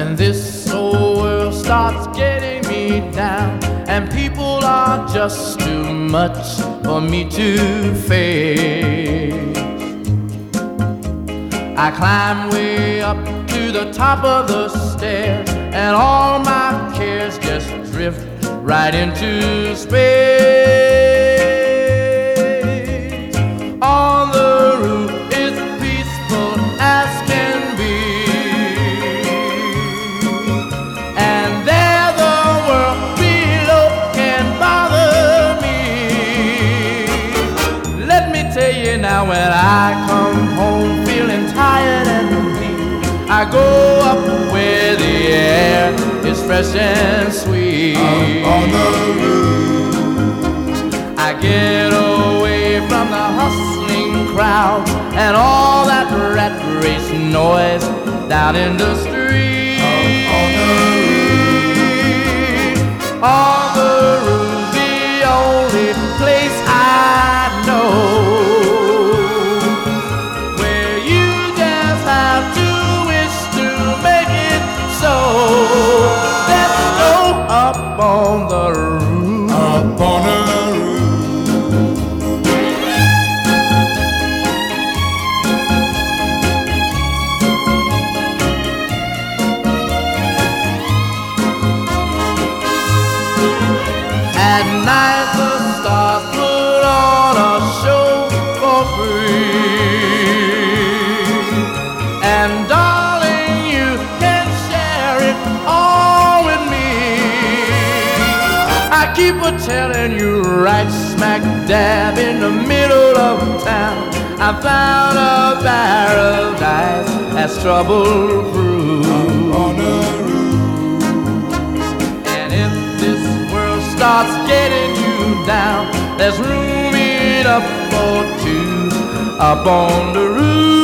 when this old world starts getting me down, and people are just too much for me to face. I climb way up to the top of the stairs, and all my cares just drift right into space. On the roof it's peaceful as can be, and there the world below can bother me. Let me tell you now, when I come home feeling tired and weak, I go up where the air is fresh and sweet. On the roof, I get away from the hustling crowd and all that rat race noise down in the street. on the roof, On the roof, the only place I know where you just have to wish to make it so. Let's go up on the roof. up on the roof. At night the stars put on a show for free, and darling, you can share it all with me. I keep a telling you, right smack dab in the middle of town, I found a paradise that's trouble-proof. On the roof, And if this world starts getting you down, there's room enough for two up on the roof.